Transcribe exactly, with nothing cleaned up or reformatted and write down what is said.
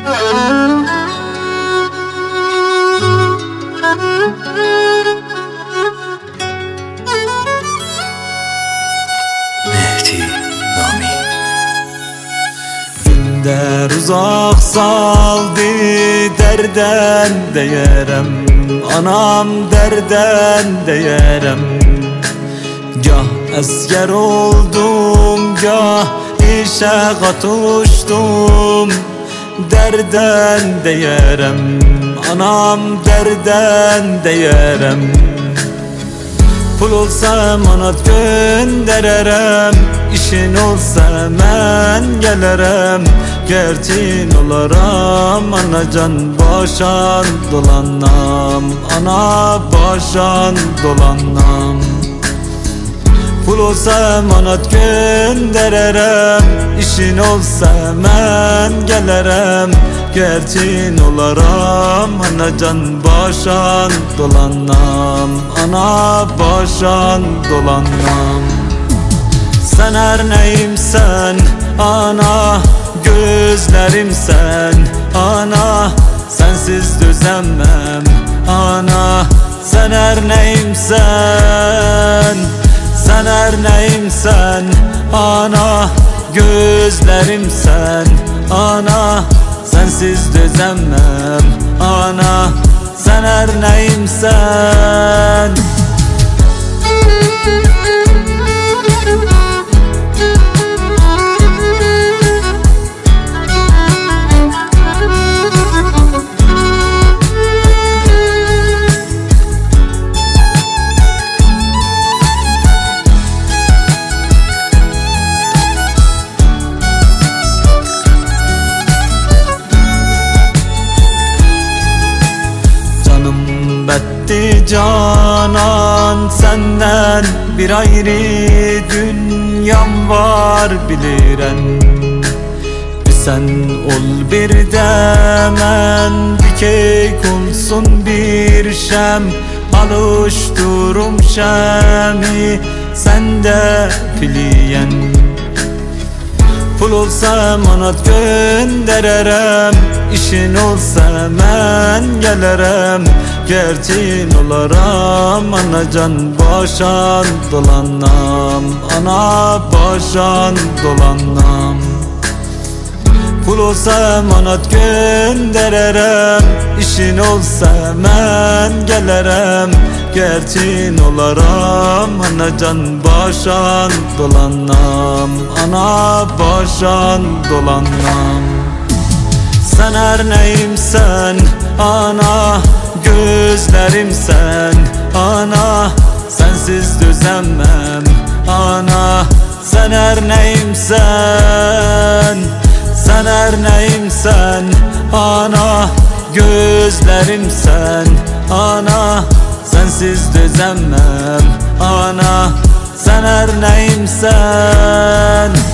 Mehdi Nami. Günler uzak saldı, derden deyərəm, anam derden deyərəm. Gah əskər oldum, gah işə qatışdım, derden deyərəm, anam derden deyərəm. Pul olsa manat göndererem, işin olsa mən gələrəm. Gerçin olaram, anacan başan dolanam, ana başan dolanam. Pul olsa manat göndererem, işin olsa mən gələrəm. Gerçin olaram, anacan başan dolanam, ana başan dolanam. Sen her neyimsen ana, gözlerimsen ana, sensiz düzenmem ana. Sen her neyimsen, sen her neyimsen ana, gözlerimsen ana, sensiz düzenmem ana. Sen her neyimsen. Canan, senden bir ayrı dünyam var bilirem. Bir sen ol bir demen, bir keyk olsun bir şem. Alıştırım şemi sende filiyen. Pul olsa manat göndererem, işin olsa mən gələrəm. Gerçin olaram, anacan başan dolanam, ana başan dolanam. Pul olsa manat göndererem, işin olsa mən gələrəm. Gerçin olaram, anacan başan dolanam, ana başan dolanam. Sen her neyimsen ana, gözlerimsen ana, sensiz düzenmem ana. Sen her neyimsen, sen her neyimsen ana, gözlerimsen ana, sensiz düzenmem ana. Sen her neyimsen.